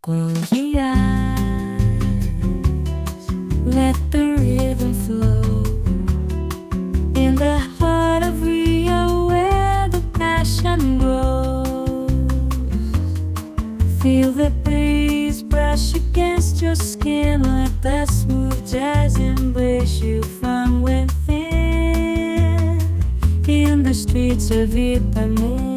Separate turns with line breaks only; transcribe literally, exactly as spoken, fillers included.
Close your eyes, let the rhythm flow. In the heart of Rio where the passion grows, feel the breeze brush against your skin. Let the smooth jazz embrace you from within. In the streets of Ipanema,